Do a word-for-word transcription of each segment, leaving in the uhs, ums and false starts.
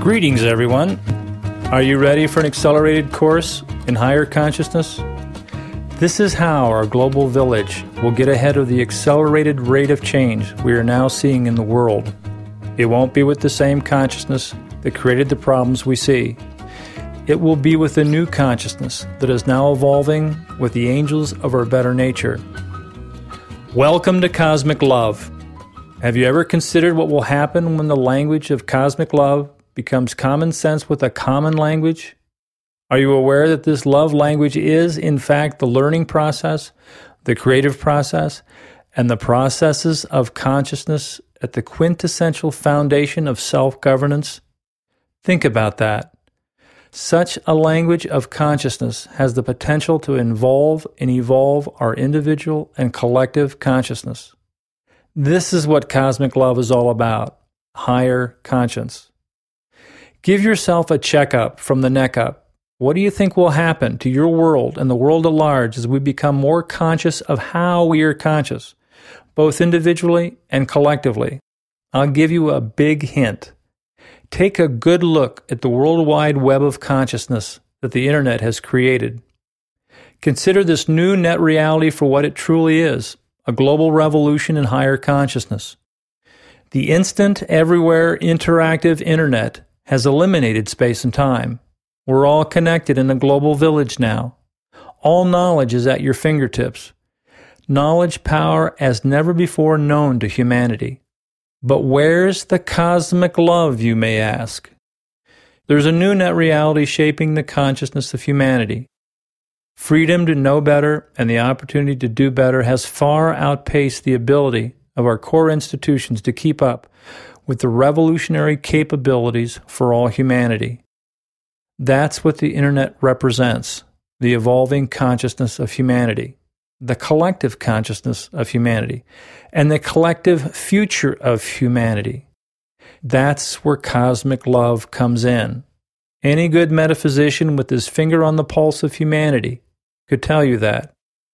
Greetings, everyone. Are you ready for an accelerated course in higher consciousness? This is how our global village will get ahead of the accelerated rate of change we are now seeing in the world. It won't be with the same consciousness that created the problems we see. It will be with a new consciousness that is now evolving with the angels of our better nature. Welcome to Cosmic Love. Have you ever considered what will happen when the language of cosmic love becomes common sense with a common language? Are you aware that this love language is, in fact, the learning process, the creative process, and the processes of consciousness at the quintessential foundation of self-governance? Think about that. Such a language of consciousness has the potential to involve and evolve our individual and collective consciousness. This is what cosmic love is all about, higher conscience. Give yourself a checkup from the neck up. What do you think will happen to your world and the world at large as we become more conscious of how we are conscious, both individually and collectively? I'll give you a big hint. Take a good look at the worldwide web of consciousness that the internet has created. Consider this new net reality for what it truly is, a global revolution in higher consciousness. The instant, everywhere, interactive internet has eliminated space and time. We're all connected in a global village now. All knowledge is at your fingertips. Knowledge power as never before known to humanity. But where's the cosmic love, you may ask? There's a new net reality shaping the consciousness of humanity. Freedom to know better and the opportunity to do better has far outpaced the ability of our core institutions to keep up with the revolutionary capabilities for all humanity. That's what the internet represents, the evolving consciousness of humanity, the collective consciousness of humanity, and the collective future of humanity. That's where cosmic love comes in. Any good metaphysician with his finger on the pulse of humanity could tell you that.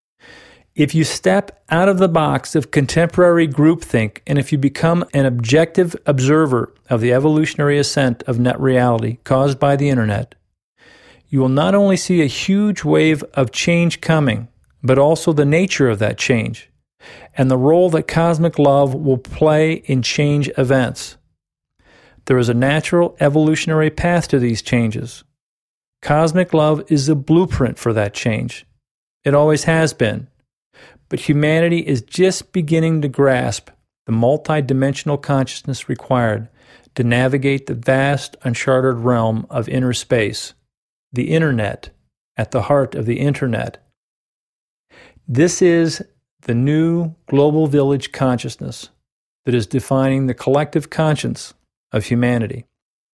If you step out of the box of contemporary groupthink, and if you become an objective observer of the evolutionary ascent of net reality caused by the internet, you will not only see a huge wave of change coming, but also the nature of that change, and the role that cosmic love will play in change events. There is a natural evolutionary path to these changes. Cosmic love is a blueprint for that change. It always has been. But humanity is just beginning to grasp the multidimensional consciousness required to navigate the vast, uncharted realm of inner space, the internet, at the heart of the internet. This is the new global village consciousness that is defining the collective conscience of humanity.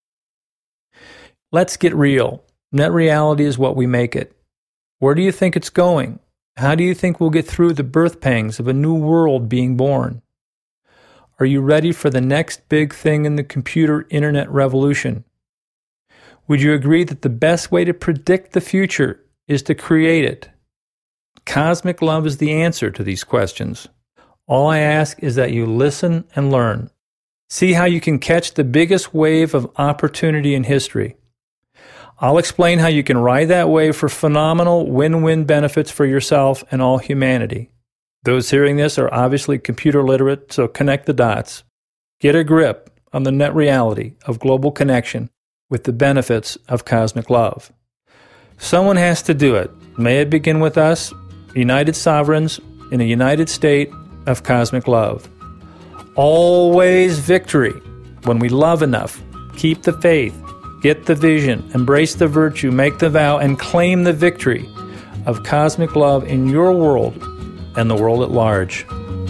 Let's get real. Net reality is what we make it. Where do you think it's going? How do you think we'll get through the birth pangs of a new world being born? Are you ready for the next big thing in the computer internet revolution? Would you agree that the best way to predict the future is to create it? Cosmic love is the answer to these questions. All I ask is that you listen and learn. See how you can catch the biggest wave of opportunity in history. I'll explain how you can ride that wave for phenomenal win-win benefits for yourself and all humanity. Those hearing this are obviously computer literate, so connect the dots. Get a grip on the net reality of global connection with the benefits of cosmic love. Someone has to do it. May it begin with us, united sovereigns in a united state of cosmic love. Always victory. When we love enough, keep the faith, get the vision, embrace the virtue, make the vow, and claim the victory of cosmic love in your world and the world at large.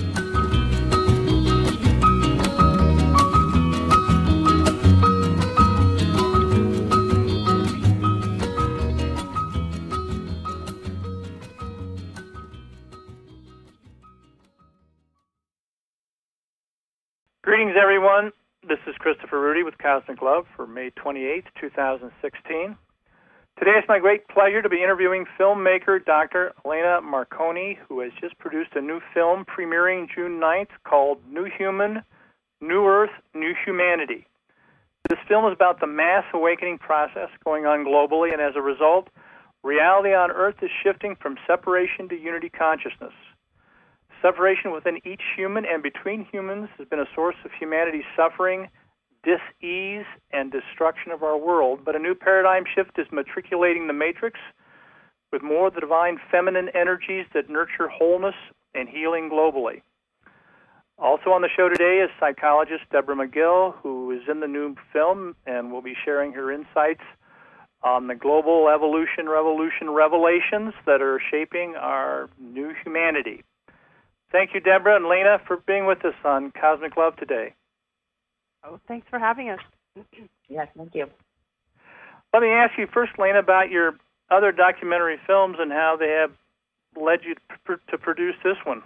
Greetings, everyone. This is Christopher Rudy with Cosmic Love for May twenty-eighth, two thousand sixteen. Today it's my great pleasure to be interviewing filmmaker Doctor Elena Marconi, who has just produced a new film premiering June ninth called New Human, New Earth, New Humanity. This film is about the mass awakening process going on globally, and as a result, reality on Earth is shifting from separation to unity consciousness. Separation within each human and between humans has been a source of humanity's suffering, dis-ease, and destruction of our world, but a new paradigm shift is matriculating the matrix with more of the divine feminine energies that nurture wholeness and healing globally. Also on the show today is psychologist Deborah McGill, who is in the new film and will be sharing her insights on the global evolution, revolution, revelations that are shaping our new humanity. Thank you, Deborah and Lena, for being with us on Cosmic Love today. Oh, thanks for having us. Yes, thank you. Let me ask you first, Lena, about your other documentary films and how they have led you to, to produce this one.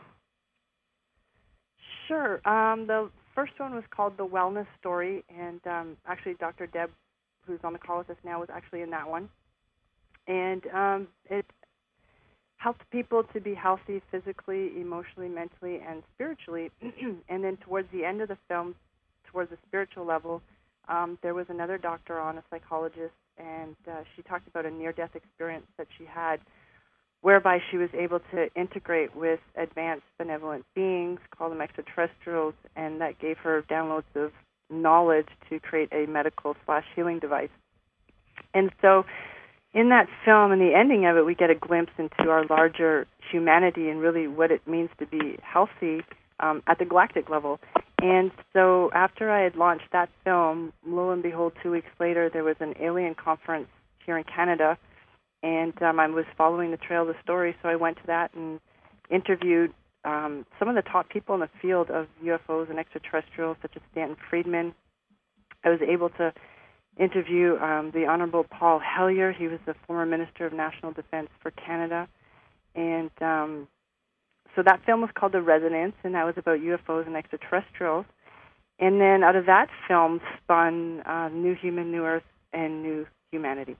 Sure. Um, the first one was called The Wellness Story, and um, actually Doctor Deb, who's on the call with us now, was actually in that one. And um, it helped people to be healthy physically, emotionally, mentally, and spiritually. And then towards the end of the film, towards the spiritual level, um, there was another doctor on, a psychologist, and uh, she talked about a near-death experience that she had whereby she was able to integrate with advanced benevolent beings, call them extraterrestrials, and that gave her downloads of knowledge to create a medical slash healing device. And so in that film, in the ending of it, we get a glimpse into our larger humanity and really what it means to be healthy um, at the galactic level. And so after I had launched that film, lo and behold, two weeks later, there was an alien conference here in Canada, and um, I was following the trail of the story, so I went to that and interviewed um, some of the top people in the field of U F Os and extraterrestrials, such as Stanton Friedman. I was able to interview um, the Honorable Paul Hellyer. He was the former Minister of National Defense for Canada. And um, so that film was called The Resonance, and that was about U F Os and extraterrestrials. And then out of that film spun uh, New Human, New Earth, and New Humanity.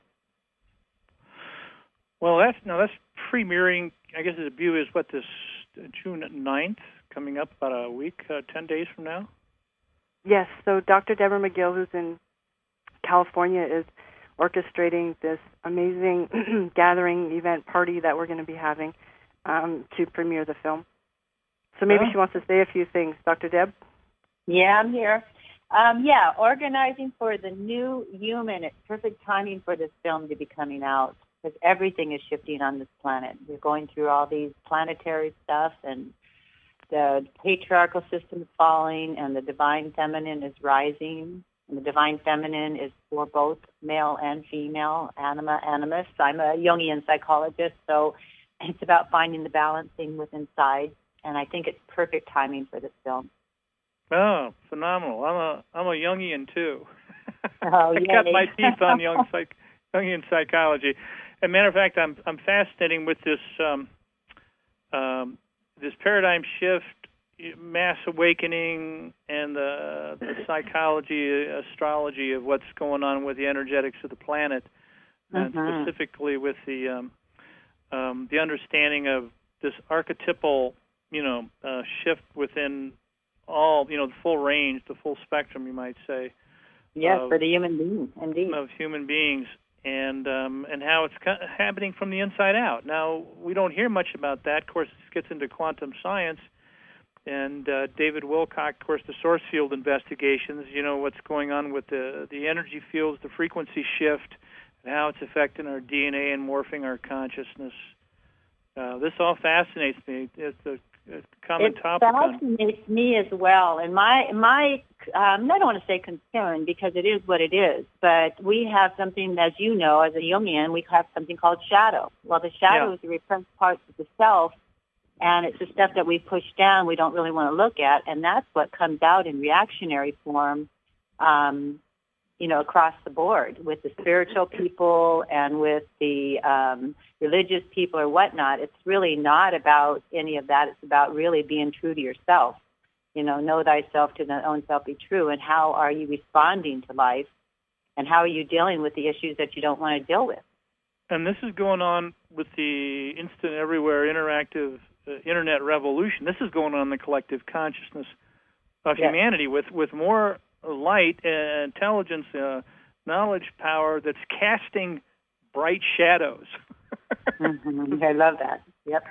Well, that's no, that's premiering. I guess the debut is what, this uh, June ninth, coming up about a week, uh, ten days from now. Yes. So Doctor Deborah McGill, who's in California, is orchestrating this amazing gathering event party that we're going to be having um, to premiere the film. So maybe Huh? she wants to say a few things, Doctor Deb. Yeah, I'm here. Um, yeah, organizing for the new human. It's perfect timing for this film to be coming out because everything is shifting on this planet. We're going through all these planetary stuff, and the patriarchal system is falling, and the divine feminine is rising. And the divine feminine is for both male and female, anima, animus. I'm a Jungian psychologist, so it's about finding the balancing within inside, and I think it's perfect timing for this film. Oh, phenomenal! I'm a I'm a Jungian too. Oh, I yay. got my teeth on Jung psych, Jungian psychology. As a matter of fact, I'm I'm fascinating with this um, um, this paradigm shift, mass awakening, and the, the psychology, astrology of what's going on with the energetics of the planet, and Mhm. specifically with the um, um, the understanding of this archetypal, you know, uh, shift within all, you know, the full range, the full spectrum, you might say. Yes, of, for the human being, indeed. of human beings, and um, and how it's co- happening from the inside out. Now, we don't hear much about that. Of course, this gets into quantum science, and uh, David Wilcock, of course, the source field investigations, you know, what's going on with the, the energy fields, the frequency shift, and how it's affecting our D N A and morphing our consciousness. Uh, this all fascinates me. It's a, a common It topic on. fascinates me as well. And my, my um, I don't want to say concern because it is what it is, but we have something, as you know, as a Jungian, we have something called shadow. Well, the shadow Yeah. is the repressed parts of the self, and it's the stuff that we push down we don't really want to look at, and that's what comes out in reactionary form, um, you know, across the board with the spiritual people and with the um, religious people or whatnot. It's really not about any of that. It's about really being true to yourself. You know, know thyself, to thine own self be true, and how are you responding to life, and how are you dealing with the issues that you don't want to deal with. And this is going on with the instant everywhere interactive uh, internet revolution. This is going on in the collective consciousness of Yes. humanity with, with more light, uh, intelligence, uh, knowledge, power that's casting bright shadows. Mm-hmm. I love that. Yep.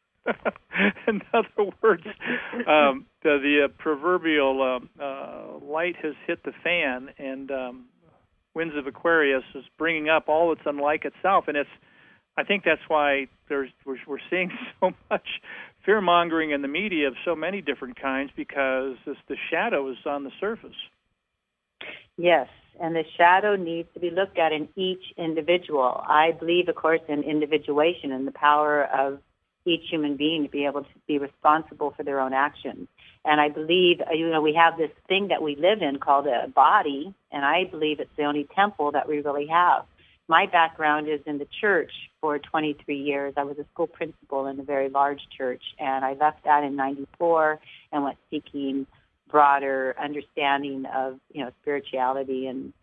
In other words, um, the, the uh, proverbial uh, uh, light has hit the fan, and um, Winds of Aquarius is bringing up all that's unlike itself, and it's. I think that's why there's we're, we're seeing so much fear mongering in the media of so many different kinds, because it's the shadow is on the surface. Yes, and the shadow needs to be looked at in each individual. I believe, of course, in individuation and the power of each human being to be able to be responsible for their own actions. And I believe, you know, we have this thing that we live in called a body, and I believe it's the only temple that we really have. My background is in the church for twenty-three years. I was a school principal in a very large church, and I left that in ninety-four and went seeking broader understanding of, you know, spirituality and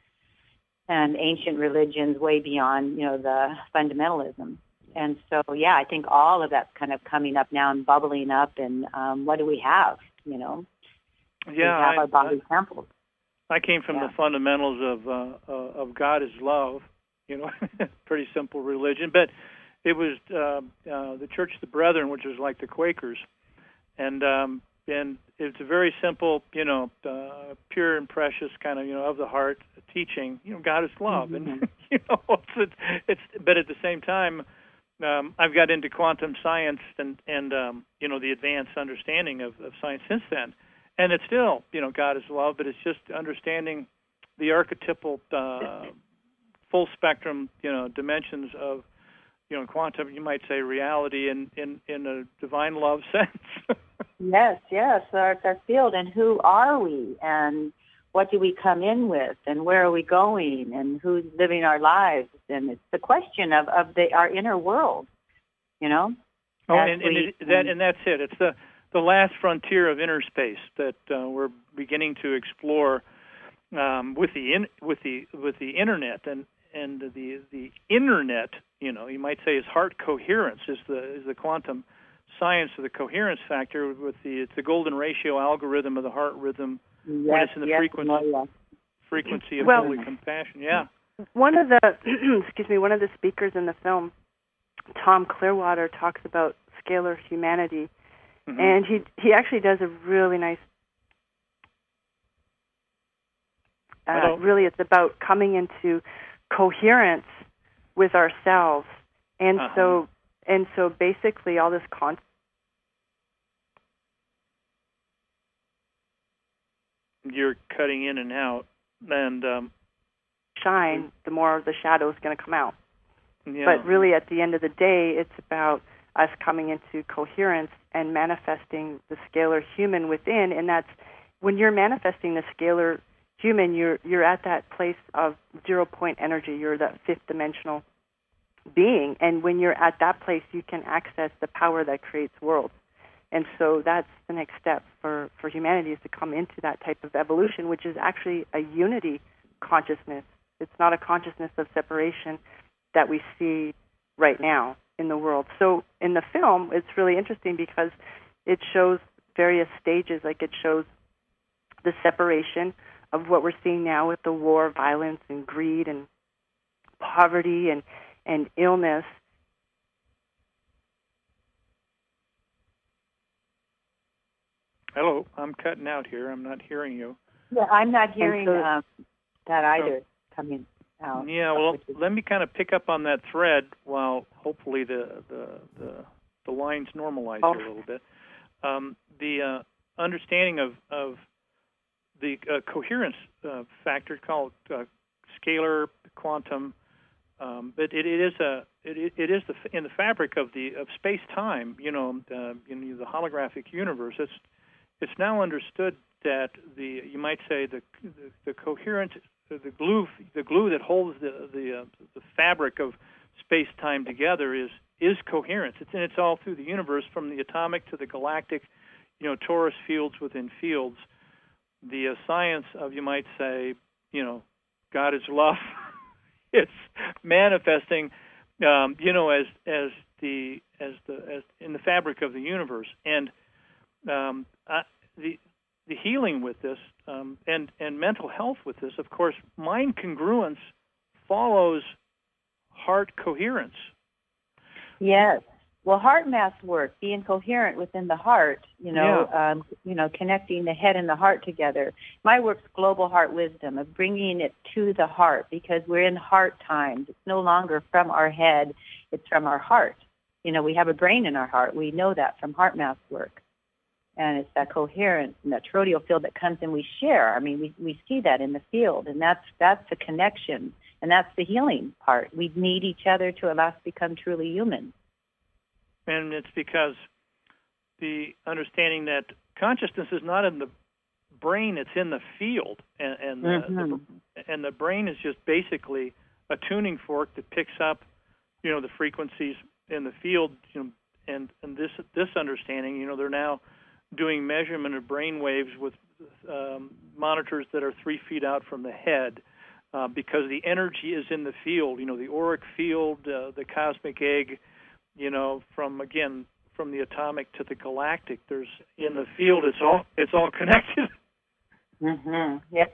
and ancient religions way beyond, you know, the fundamentalism. And so, yeah, I think all of that's kind of coming up now and bubbling up. And um, what do we have, you know? Yeah, we have I, our body I, temples. I came from yeah. the fundamentals of uh, uh, of God is love, you know, pretty simple religion. But it was uh, uh, the Church of the Brethren, which was like the Quakers. And and um, it's a very simple, you know, uh, pure and precious kind of, you know, of the heart teaching. You know, God is love. Mm-hmm. And, you know, it's, it's, but at the same time, Um, I've got into quantum science and, and um, you know, the advanced understanding of, of science since then. And it's still, you know, God is love, but it's just understanding the archetypal uh, full spectrum, you know, dimensions of, you know, quantum, you might say reality in, in, in a divine love sense. Yes, yes, our, our field. And who are we? And what do we come in with, and where are we going, and who's living our lives? And it's the question of, of the, our inner world, you know? Oh, and, and, it, that, and that's it. It's the, the last frontier of inner space that uh, we're beginning to explore um, with the in, with the with the internet and and the the internet. You know, you might say is heart coherence is the is the quantum science of the coherence factor with the it's the golden ratio algorithm of the heart rhythm. Yes, when it's in the yes, frequency, yes. frequency of well, holy compassion, yeah. One of the excuse me, one of the speakers in the film, Tom Clearwater, talks about scalar humanity, mm-hmm. and he he actually does a really nice. Uh, really, it's about coming into coherence with ourselves, and uh-huh. so and so basically all this con. You're cutting in and out, and um, shine, the more the shadow is going to come out. Yeah. But really, at the end of the day, it's about us coming into coherence and manifesting the scalar human within. And that's when you're manifesting the scalar human, you're you're at that place of zero point energy. You're that fifth dimensional being, and when you're at that place, you can access the power that creates worlds. And so that's the next step for, for humanity, is to come into that type of evolution, which is actually a unity consciousness. It's not a consciousness of separation that we see right now in the world. So in the film, it's really interesting because it shows various stages. Like it shows the separation of what we're seeing now with the war, violence, and greed, and poverty, and, and illness. Hello, I'm cutting out here. I'm not hearing you. Yeah, I'm not hearing so, um, that either so, coming out. Yeah, well, let me kind of pick up on that thread while hopefully the the the, the lines normalize oh. here a little bit. Um, the uh, understanding of of the uh, coherence uh, factor called uh, scalar quantum, um, but it, it is a it, it is the in the fabric of the of space time. You know, uh, in the holographic universe. It's It's now understood that the you might say the the, the coherent the glue the glue that holds the the, uh, the fabric of space time together is is coherence. It's and it's all through the universe, from the atomic to the galactic, you know, torus fields within fields. The uh, science of, you might say, you know, God is love. It's manifesting, um, you know, as as the as the as in the fabric of the universe. And Um, uh, the the healing with this um, and, and mental health with this, of course, mind congruence follows heart coherence. Yes. Well, heart mass work, being coherent within the heart, you know, yeah. um, you know, connecting the head and the heart together. My work's global heart wisdom, of bringing it to the heart, because we're in heart times. It's no longer from our head, it's from our heart. You know, we have a brain in our heart. We know that from heart mass work. And it's that coherence and that toroidal field that comes and we share. I mean, we, we see that in the field, and that's that's the connection, and that's the healing part. We need each other to at last become truly human. And it's because the understanding that consciousness is not in the brain, it's in the field. And, and, mm-hmm. the, the, and the brain is just basically a tuning fork that picks up, you know, the frequencies in the field. You know, and, and this this understanding, you know, they're now doing measurement of brain waves with um, monitors that are three feet out from the head uh, because the energy is in the field, you know, the auric field, uh, the cosmic egg, you know, from, again, from the atomic to the galactic, there's, in the field, it's all it's all connected. Mm-hmm. Yep.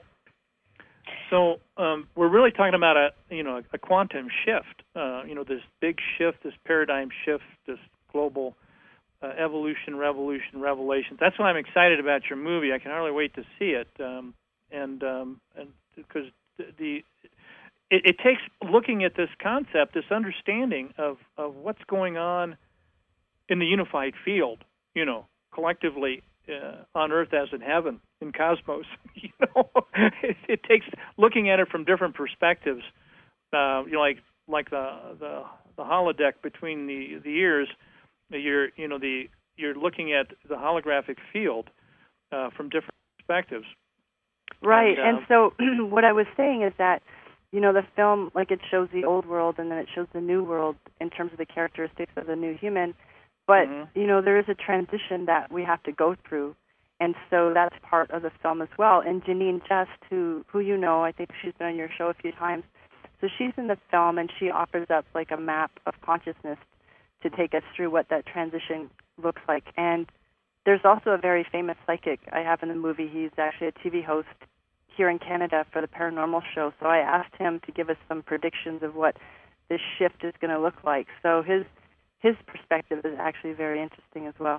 So um, we're really talking about a, you know, a quantum shift, uh, you know, this big shift, this paradigm shift, this global uh, evolution, revolution, revelation. That's why I'm excited about your movie. I can hardly wait to see it, um, and um, and because the, the It, it takes looking at this concept, this understanding of, of what's going on in the unified field, you know, collectively uh, on Earth as in heaven, in cosmos. You know, it, it takes looking at it from different perspectives. Uh, you know, like like the the, the holodeck between the, the ears. You're you know the you're looking at the holographic field uh, from different perspectives. Right, and, uh, and so what I was saying is that, you know, the film, like, it shows the old world and then it shows the new world in terms of the characteristics of the new human. But, mm-hmm. you know, there is a transition that we have to go through. And so that's part of the film as well. And Janine Just, who, who you know, I think she's been on your show a few times. So she's in the film and she offers up, like, a map of consciousness to take us through what that transition looks like. And there's also a very famous psychic I have in the movie. He's actually a T V host here in Canada for the Paranormal Show. So I asked him to give us some predictions of what this shift is going to look like. So his his perspective is actually very interesting as well.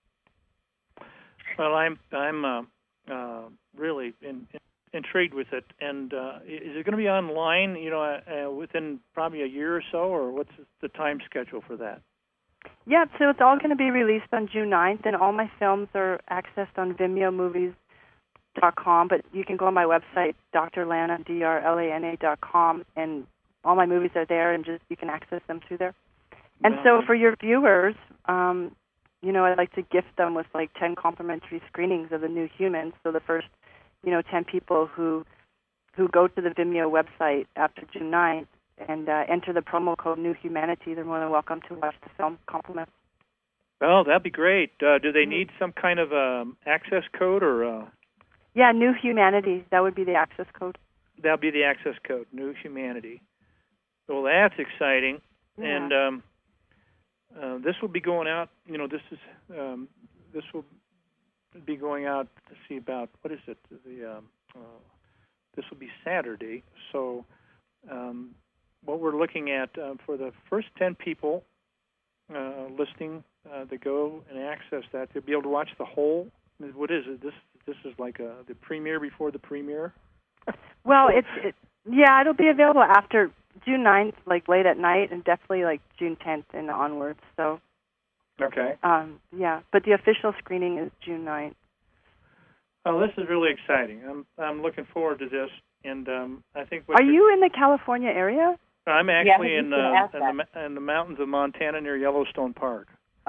Well, I'm I'm uh, uh, really in, in, intrigued with it. And uh, is it going to be online, you know, uh, within probably a year or so, or what's the time schedule for that? Yeah, so it's all going to be released on June ninth, and all my films are accessed on Vimeo Movies dot com, but you can go on my website, Dr Lana, D R L A N A dot com, and all my movies are there, and just you can access them through there. And so for your viewers, um, you know, I'd like to gift them with like ten complimentary screenings of The New Human. So the first, you know, ten people who who go to the Vimeo website after June ninth and uh, enter the promo code New Humanity, they're more than welcome to watch the film compliment. Oh, that'd be great. Uh, do they need some kind of um, access code or? Uh... Yeah, New Humanity. That would be the access code. That'll be the access code, New Humanity. Well, that's exciting. Yeah. And um, uh, this will be going out. You know, this is um, this will be going out. Let's see, about what is it? The um, uh, this will be Saturday. So, um, what we're looking at uh, for the first ten people uh, listening uh, to go and access that, they'll be able to watch the whole. What is it? This this is like a, the premiere before the premiere. Well, it's it, yeah, it'll be available after June ninth, like late at night, and definitely like June tenth and onwards. So, okay. Um, yeah, but the official screening is June ninth. Oh, this is really exciting. I'm I'm looking forward to this, and um, I think. What Are you in the California area? I'm actually yeah, in, uh, in, the, in the mountains of Montana near Yellowstone Park.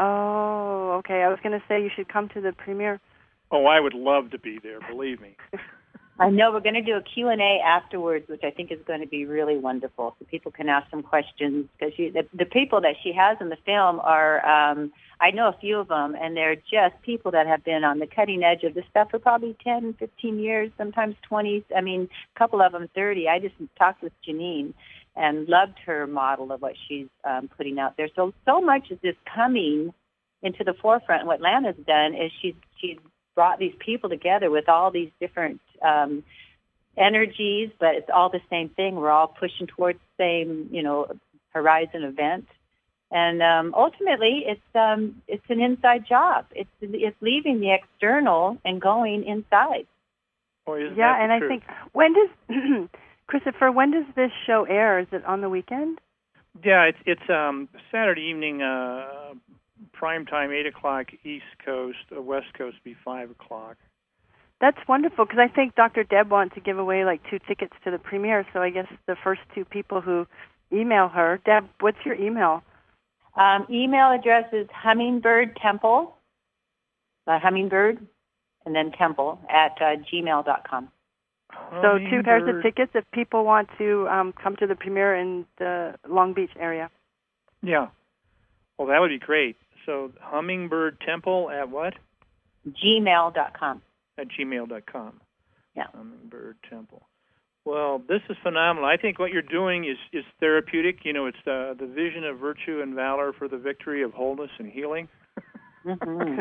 Oh, okay. I was going to say you should come to the premiere. Oh, I would love to be there, believe me. I know we're going to do a Q and A afterwards, which I think is going to be really wonderful, so people can ask some questions. Because the, the people that she has in the film are, um, I know a few of them, and they're just people that have been on the cutting edge of this stuff for probably ten, fifteen years, sometimes twenty. I mean, a couple of them thirty. I just talked with Janine and loved her model of what she's um, putting out there. So, so much is just coming into the forefront. And what Lana's done is she's she's brought these people together with all these different um, energies, but it's all the same thing. We're all pushing towards the same, you know, horizon event. And um, ultimately, it's um, it's an inside job. It's it's leaving the external and going inside. Well, isn't yeah, that and the I truth? think when does Christopher? When does this show air? Is it on the weekend? Yeah, it's it's um, Saturday evening, uh, prime time, eight o'clock East Coast, uh, West Coast be five o'clock. That's wonderful, because I think Doctor Deb wants to give away like two tickets to the premiere. So I guess the first two people who email her, Deb, what's your email? Um, email address is hummingbird temple, uh, hummingbird, and then temple at uh, gmail dot com. So two pairs of tickets if people want to um, come to the premiere in the Long Beach area. Yeah. Well, that would be great. So Hummingbird Temple at what? gmail dot com. At gmail dot com. Yeah. Hummingbird Temple. Well, this is phenomenal. I think what you're doing is, is therapeutic. You know, it's the, the vision of virtue and valor for the victory of wholeness and healing. Mm-hmm.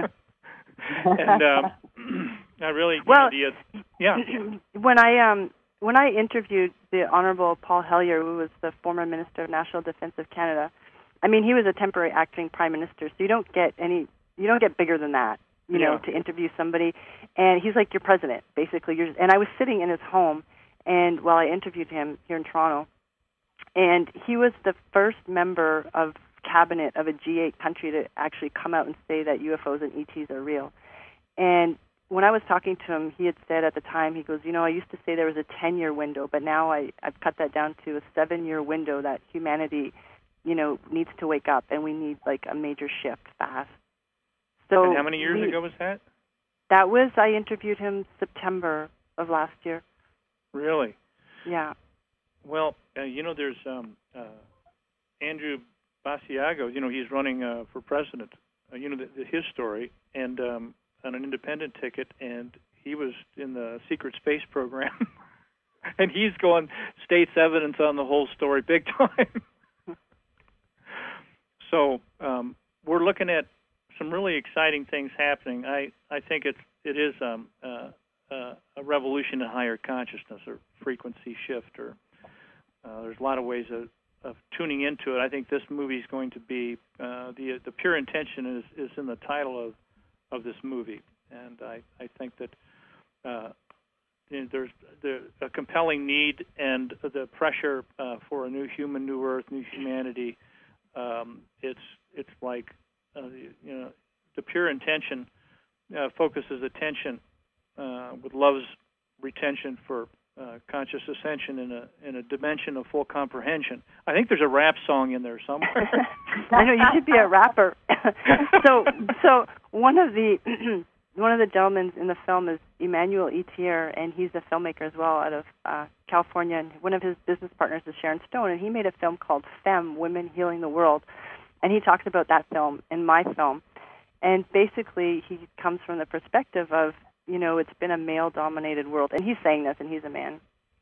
and um, I really, well, you know, the, yeah. When I um when I interviewed the Honorable Paul Hellyer, who was the former Minister of National Defense of Canada, I mean, he was a temporary acting prime minister, so you don't get any, you don't get bigger than that, you yeah. know, to interview somebody. And he's like your president, basically. You're, and I was sitting in his home, and while I interviewed him here in Toronto, and he was the first member of cabinet of a G eight country to actually come out and say that U F Os and E Ts are real. And when I was talking to him, he had said at the time, he goes, you know, I used to say there was a ten-year window, but now I, I've cut that down to a seven-year window that humanity, you know, needs to wake up, and we need, like, a major shift fast. So and how many years we, ago was that? That was, I interviewed him September of last year. Really? Yeah. Well, uh, you know, there's um, uh, Andrew Basiago, you know, he's running uh, for president. Uh, you know, the, the, his story, and um, on an independent ticket, and he was in the secret space program, and he's going state's evidence on the whole story big time. So um, we're looking at some really exciting things happening. I, I think it's it is um, uh, uh, a revolution in higher consciousness or frequency shift, or uh, there's a lot of ways of, of tuning into it. I think this movie is going to be uh, the the pure intention is, is in the title of, of this movie, and I, I think that uh, you know, there's the, a compelling need and the pressure uh, for a new human, new earth, new humanity. Um, it's it's like uh, you know the pure intention uh, focuses attention uh, with love's retention for uh, conscious ascension in a in a dimension of full comprehension. I think there's a rap song in there somewhere. I know, you should be a rapper. so so one of the one of the gentlemen in the film is Emmanuel Etier, and he's a filmmaker as well out of uh, California. And one of his business partners is Sharon Stone, and he made a film called Femme, Women Healing the World. And he talks about that film in my film. And basically, he comes from the perspective of, you know, it's been a male-dominated world. And he's saying this, and he's a man.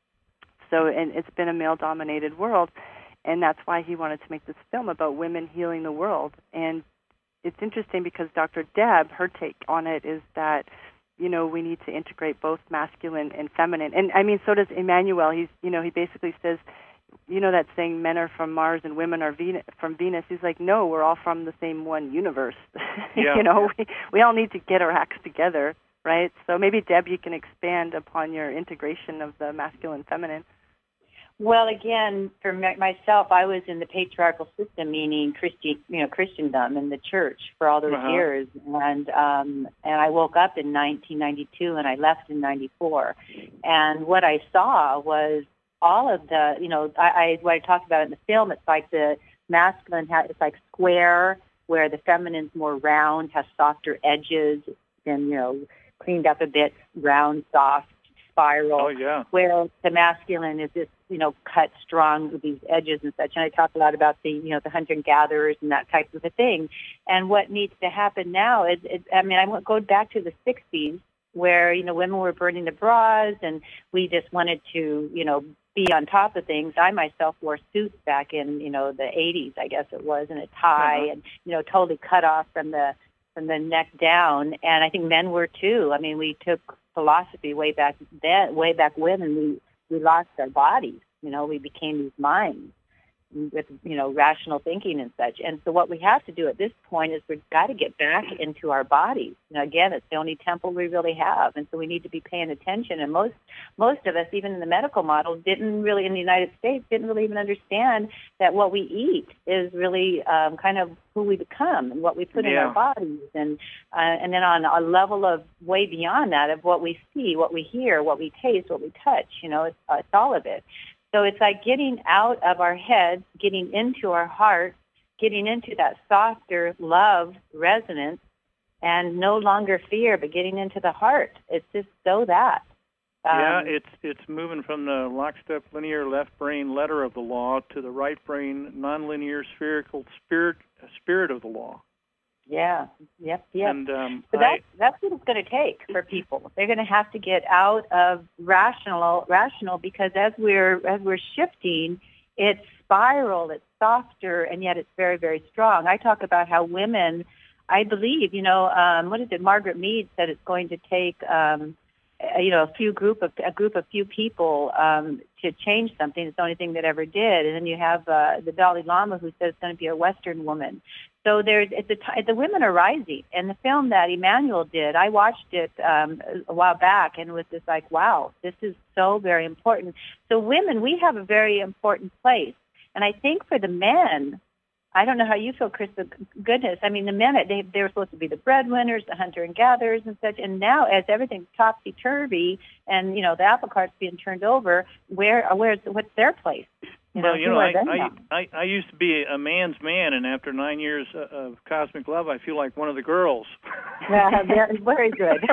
So, and it's been a male-dominated world, and that's why he wanted to make this film about women healing the world. And it's interesting because Doctor Deb, her take on it is that, you know, we need to integrate both masculine and feminine. And, I mean, so does Emmanuel. He's, you know, he basically says, you know that saying, men are from Mars and women are Venus, from Venus. He's like, no, we're all from the same one universe. Yeah. You know, we, we all need to get our acts together, right? So maybe, Deb, you can expand upon your integration of the masculine feminine. Well, again, for my, myself, I was in the patriarchal system, meaning Christi, you know, Christendom in the church for all those uh-huh. years, and um, and I woke up in nineteen ninety-two, and I left in ninety-four, and what I saw was all of the, you know, I, I what I talked about in the film. It's like the masculine, ha- it's like square, where the feminine's more round, has softer edges, and you know, cleaned up a bit, round, soft, spiral. Oh yeah. Where the masculine is just, you know, cut strong with these edges and such. And I talk a lot about the, you know, the hunter and gatherers and that type of a thing. And what needs to happen now is, is I mean, I won't go back to the sixties where, you know, women were burning the bras and we just wanted to, you know, be on top of things. I myself wore suits back in, you know, the eighties, I guess it was, and a tie, uh-huh. and, you know, totally cut off from the from the neck down, and I think men were too. I mean, we took philosophy way back then, way back when, and we, we lost our bodies. You know, we became these minds with, you know, rational thinking and such. And so what we have to do at this point is we've got to get back into our bodies. You know, again, it's the only temple we really have, and so we need to be paying attention. And most most of us, even in the medical model, didn't really, in the United States, didn't really even understand that what we eat is really um, kind of who we become and what we put yeah. in our bodies. And uh, and then on a level of way beyond that, of what we see, what we hear, what we taste, what we touch, you know, it's, uh, it's all of it. So it's like getting out of our heads, getting into our heart, getting into that softer love resonance, and no longer fear, but getting into the heart. It's just so that. Um, yeah, it's it's moving from the lockstep linear left brain letter of the law to the right brain nonlinear spherical spirit spirit of the law. Yeah, yep, yep. And um, but that's, that's what it's going to take for people. They're going to have to get out of rational, rational, because as we're as we're shifting, it's spiral, it's softer, and yet it's very, very strong. I talk about how women, I believe, you know, um, what is it? Margaret Mead said it's going to take, um, you know, a few group of a group of few people um, to change something. It's the only thing that ever did. And then you have uh, the Dalai Lama, who says it's going to be a Western woman. So there's it's a t- the women are rising. And the film that Emmanuel did, I watched it um, a while back, and it was just like, wow, this is so very important. So women, we have a very important place. And I think for the men, I don't know how you feel, Chris, but goodness, I mean, the men, they, they were supposed to be the breadwinners, the hunter and gatherers and such, and now as everything's topsy-turvy and, you know, the apple cart's being turned over, where, where's, what's their place? You well, know, you know, I, I, I, I used to be a man's man, and after nine years of Cosmic Love, I feel like one of the girls. Yeah, very, very good.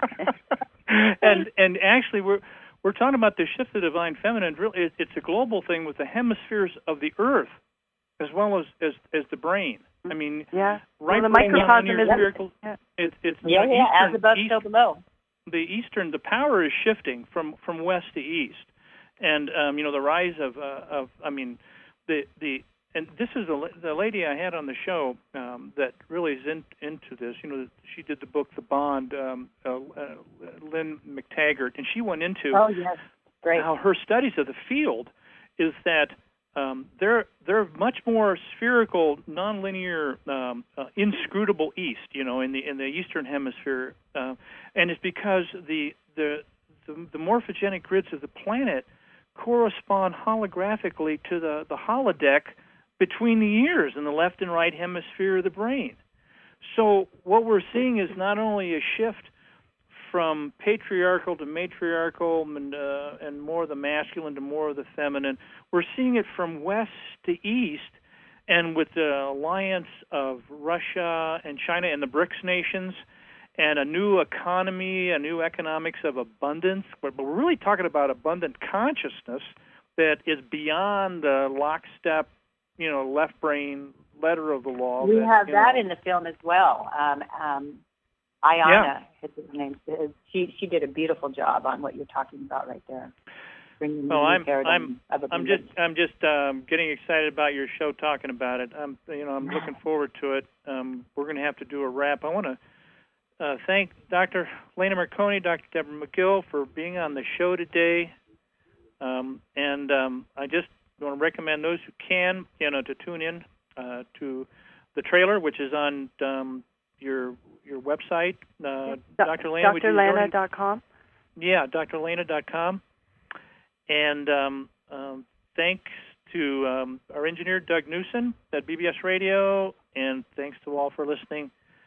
and and actually, we're we're talking about the shift to divine feminine. Really, it, it's a global thing with the hemispheres of the earth, as well as as, as the brain. I mean, yeah, right. Well, the microcosm is spherical. Yeah, it, it's yeah, yeah, Eastern, as above, East, so below. The eastern, the power is shifting from, from west to east. And um, you know, the rise of uh, of I mean, the the and this is the the lady I had on the show um, that really is in, into this. You know, she did the book The Bond, um, uh, uh, Lynn McTaggart, and she went into oh yes, great. how her studies of the field is that um, they're they're much more spherical, nonlinear, um, uh, inscrutable east. You know, in the in the eastern hemisphere, uh, and it's because the the the, the morphogenic grids of the planet correspond holographically to the, the holodeck between the ears in the left and right hemisphere of the brain. So what we're seeing is not only a shift from patriarchal to matriarchal and, uh, and more of the masculine to more of the feminine. We're seeing it from west to east, and with the alliance of Russia and China and the BRICS nations, and a new economy, a new economics of abundance. But we're really talking about abundant consciousness that is beyond the lockstep, you know, left brain letter of the law. We that, have that know. in the film as well. Um, um, Ayana, yeah. is his name. She she did a beautiful job on what you're talking about right there. Bringing well, the I'm I'm I'm I'm just I'm just um, getting excited about your show, talking about it. I'm you know I'm looking forward to it. Um, we're going to have to do a wrap. I want to. Uh, thank Doctor Lena Marconi, Doctor Deborah McGill for being on the show today, um, and um, I just want to recommend those who can, you know, to tune in uh, to the trailer, which is on um, your your website, uh, Doctor Lena. Dr Lena dot com. Yeah, Dr Lena dot com, and um, um, thanks to um, our engineer Doug Newson at B B S Radio, and thanks to all for listening.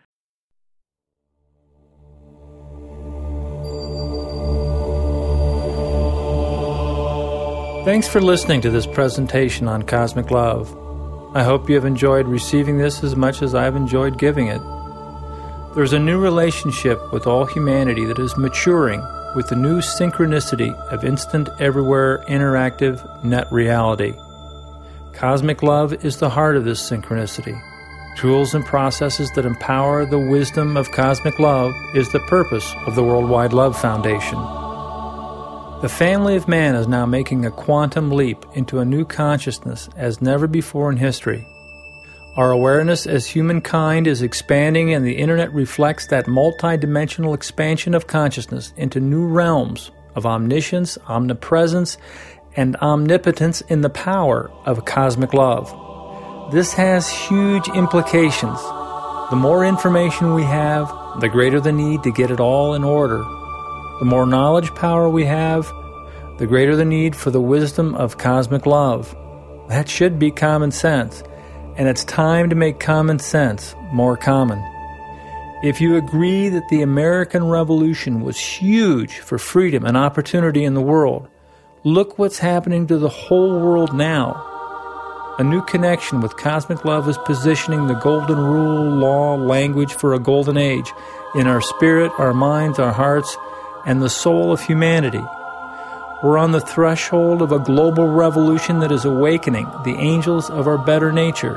Thanks for listening to this presentation on Cosmic Love. I hope you have enjoyed receiving this as much as I have enjoyed giving it. There's a new relationship with all humanity that is maturing with the new synchronicity of instant, everywhere, interactive net reality. Cosmic Love is the heart of this synchronicity. Tools and processes that empower the wisdom of Cosmic Love is the purpose of the Worldwide Love Foundation. The family of man is now making a quantum leap into a new consciousness as never before in history. Our awareness as humankind is expanding, and the Internet reflects that multidimensional expansion of consciousness into new realms of omniscience, omnipresence, and omnipotence in the power of cosmic love. This has huge implications. The more information we have, the greater the need to get it all in order. The more knowledge power we have, the greater the need for the wisdom of cosmic love. That should be common sense. And it's time to make common sense more common. If you agree that the American Revolution was huge for freedom and opportunity in the world, look what's happening to the whole world now. A new connection with cosmic love is positioning the golden rule, law, language for a golden age in our spirit, our minds, our hearts, and the soul of humanity. We're on the threshold of a global revolution that is awakening the angels of our better nature.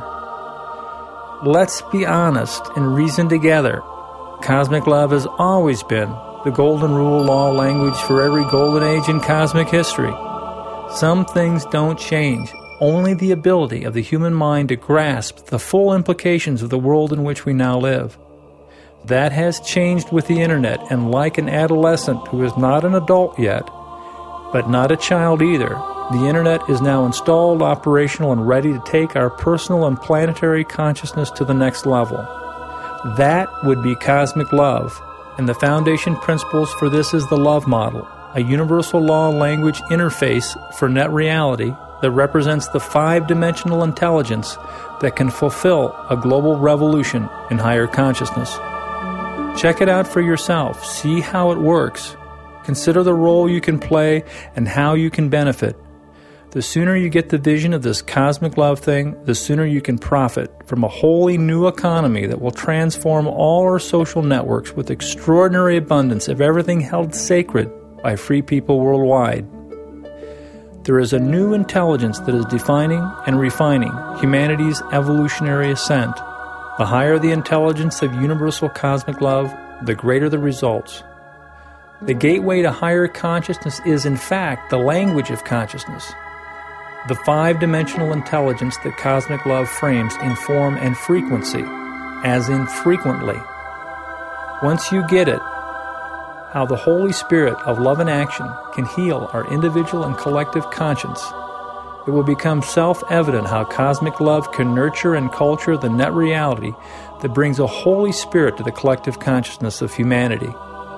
Let's be honest and reason together. Cosmic love has always been the golden rule, law, language for every golden age in cosmic history. Some things don't change. Only the ability of the human mind to grasp the full implications of the world in which we now live. That has changed with the Internet, and like an adolescent who is not an adult yet, but not a child either, the Internet is now installed, operational, and ready to take our personal and planetary consciousness to the next level. That would be cosmic love, and the foundation principles for this is the love model, a universal law language interface for net reality that represents the five-dimensional intelligence that can fulfill a global revolution in higher consciousness. Check it out for yourself. See how it works. Consider the role you can play and how you can benefit. The sooner you get the vision of this cosmic love thing, the sooner you can profit from a wholly new economy that will transform all our social networks with extraordinary abundance of everything held sacred by free people worldwide. There is a new intelligence that is defining and refining humanity's evolutionary ascent. The higher the intelligence of universal cosmic love, the greater the results. The gateway to higher consciousness is, in fact, the language of consciousness, the five-dimensional intelligence that cosmic love frames in form and frequency, as in frequently. Once you get it, how the Holy Spirit of love and action can heal our individual and collective conscience, it will become self-evident how cosmic love can nurture and culture the net reality that brings a Holy Spirit to the collective consciousness of humanity.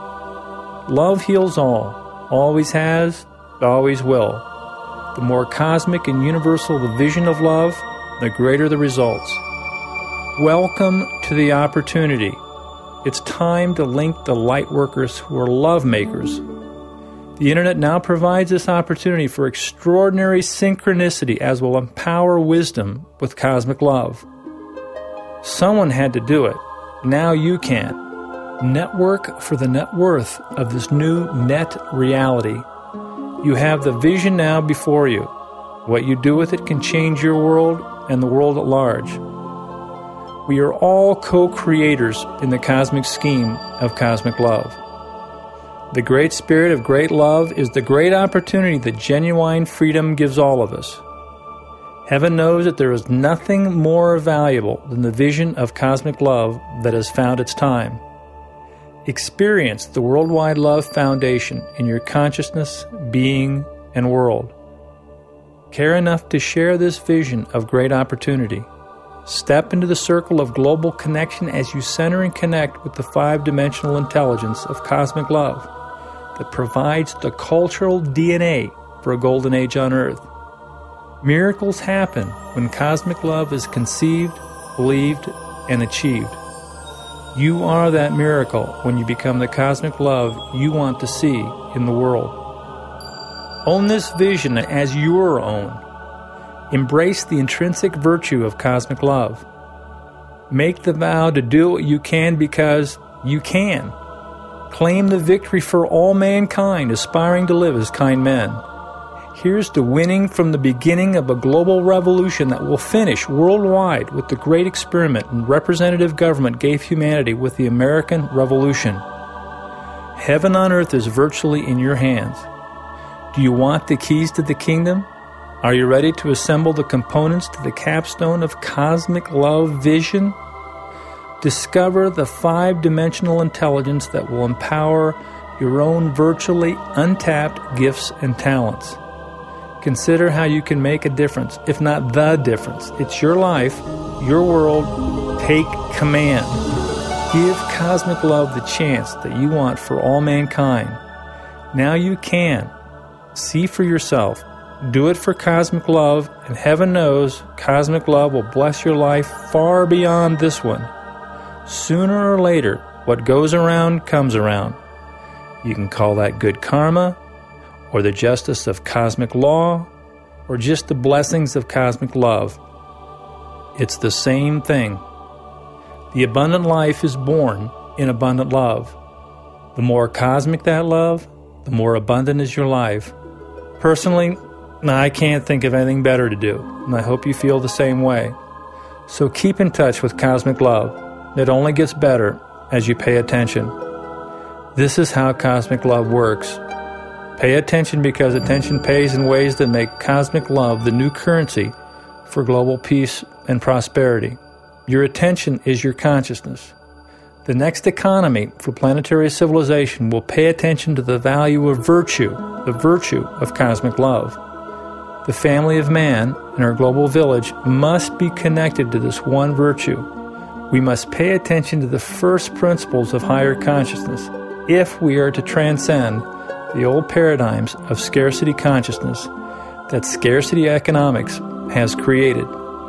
Love heals all, always has, always will. The more cosmic and universal the vision of love, the greater the results. Welcome to the opportunity. It's time to link the light workers who are love makers. The Internet now provides this opportunity for extraordinary synchronicity as will empower wisdom with cosmic love. Someone had to do it. Now you can. Network for the net worth of this new net reality. You have the vision now before you. What you do with it can change your world and the world at large. We are all co-creators in the cosmic scheme of cosmic love. The great spirit of great love is the great opportunity that genuine freedom gives all of us. Heaven knows that there is nothing more valuable than the vision of cosmic love that has found its time. Experience the Worldwide Love Foundation in your consciousness, being, and world. Care enough to share this vision of great opportunity. Step into the circle of global connection as you center and connect with the five-dimensional intelligence of cosmic love that provides the cultural D N A for a golden age on Earth. Miracles happen when cosmic love is conceived, believed, and achieved. You are that miracle when you become the cosmic love you want to see in the world. Own this vision as your own. Embrace the intrinsic virtue of cosmic love. Make the vow to do what you can because you can. Claim the victory for all mankind aspiring to live as kind men. Here's to winning from the beginning of a global revolution that will finish worldwide with the great experiment and representative government gave humanity with the American Revolution. Heaven on earth is virtually in your hands. Do you want the keys to the kingdom? Are you ready to assemble the components to the capstone of cosmic love vision? Discover the five-dimensional intelligence that will empower your own virtually untapped gifts and talents. Consider how you can make a difference, if not the difference. It's your life, your world. Take command. Give cosmic love the chance that you want for all mankind. Now you can. See for yourself. Do it for cosmic love, and heaven knows cosmic love will bless your life far beyond this one. Sooner or later, what goes around comes around. You can call that good karma, or the justice of cosmic law, or just the blessings of cosmic love. It's the same thing. The abundant life is born in abundant love. The more cosmic that love, the more abundant is your life. Personally, I can't think of anything better to do, and I hope you feel the same way. So keep in touch with cosmic love. It only gets better as you pay attention. This is how cosmic love works. Pay attention, because attention pays in ways that make cosmic love the new currency for global peace and prosperity. Your attention is your consciousness. The next economy for planetary civilization will pay attention to the value of virtue, the virtue of cosmic love. The family of man and our global village must be connected to this one virtue. We must pay attention to the first principles of higher consciousness if we are to transcend the old paradigms of scarcity consciousness that scarcity economics has created.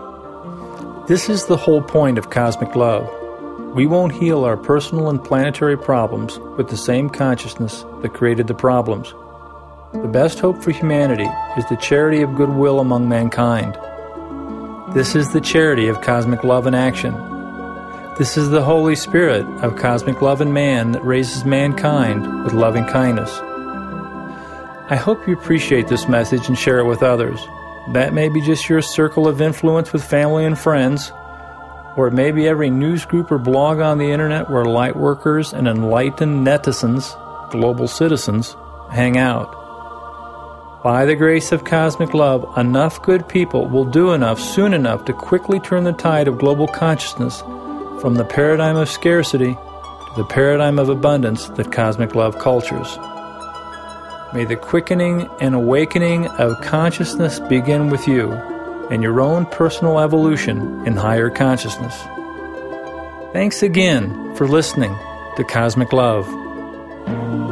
This is the whole point of cosmic love. We won't heal our personal and planetary problems with the same consciousness that created the problems. The best hope for humanity is the charity of goodwill among mankind. This is the charity of cosmic love in action. This is the Holy Spirit of cosmic love in man that raises mankind with loving kindness. I hope you appreciate this message and share it with others. That may be just your circle of influence with family and friends, or it may be every news group or blog on the internet where light workers and enlightened netizens, global citizens, hang out. By the grace of cosmic love, enough good people will do enough soon enough to quickly turn the tide of global consciousness from the paradigm of scarcity to the paradigm of abundance that cosmic love cultures. May the quickening and awakening of consciousness begin with you and your own personal evolution in higher consciousness. Thanks again for listening to Cosmic Love.